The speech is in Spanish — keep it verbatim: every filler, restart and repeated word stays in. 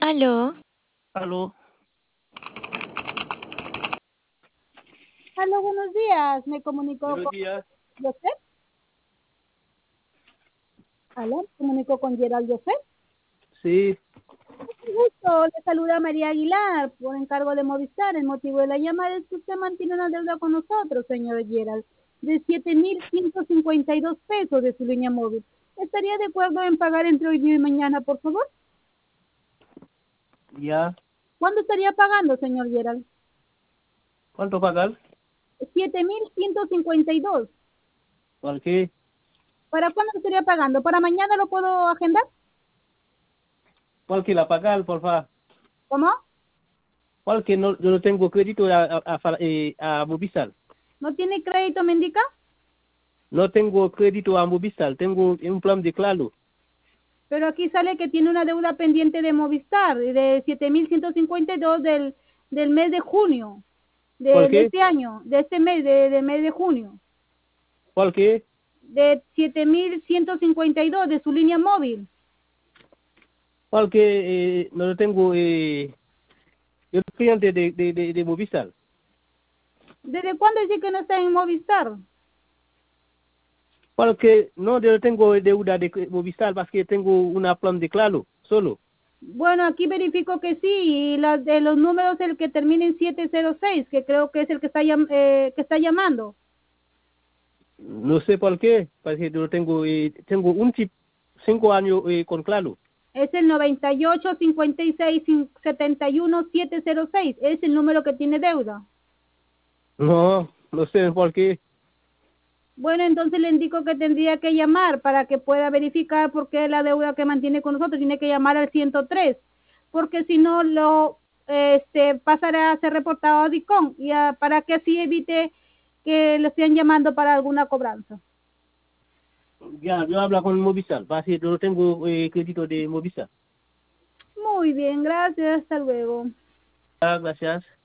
Aló. Aló. Aló, buenos días. Me comunicó Buenos con días. José. Aló, me comunicó con Gerald José. Sí. Un gusto, le saluda María Aguilar por encargo de Movistar. El motivo de la llamada es que usted mantiene una deuda con nosotros, señor Gerald, de siete mil ciento cincuenta y dos pesos de su línea móvil. ¿Estaría de acuerdo en pagar entre hoy día y mañana, por favor? Ya. ¿Cuándo estaría pagando, señor Gerald? ¿Cuánto pagar? siete mil ciento cincuenta y dos. ¿Por qué? ¿Para cuándo estaría pagando? ¿Para mañana lo puedo agendar? ¿Cuál que la pagar, por favor? ¿Cómo? ¿Cuál que no, yo no tengo crédito a, a, a, eh, a Movistar? ¿No tiene crédito, me indica? No tengo crédito a Movistar, tengo un plan de claro. Pero aquí sale que tiene una deuda pendiente de Movistar de siete mil ciento cincuenta y dos del, del mes de junio, ¿Cuál de, de qué? este año, de este mes, de, del mes de junio, ¿Cuál qué? de siete mil ciento cincuenta y dos de su línea móvil. ¿Cuál que eh, no lo tengo? Eh, yo soy cliente de, de, de, de Movistar. ¿Desde cuándo dice que no está en Movistar? ¿Cuál que no yo no tengo deuda de Movistar? Porque tengo una plan de claro, solo. Bueno, aquí verifico que sí, y las de los números el que termina en siete cero seis, que creo que es el que está, llam- eh, que está llamando. No sé por qué, porque yo tengo, eh, tengo un chip cinco años eh, con claro. Es el noventa y ocho cincuenta y seis setenta y uno siete cero seis, es el número que tiene deuda. No, no sé por qué. Bueno, entonces le indico que tendría que llamar para que pueda verificar por qué la deuda que mantiene con nosotros. Tiene que llamar al ciento tres, porque si no lo este pasará a ser reportado a DICOM, y a- para que así evite que lo estén llamando para alguna cobranza. Ya, yo hablo con Movistar, porque yo no tengo eh, crédito de Movistar. Muy bien, gracias, hasta luego. Ah, gracias.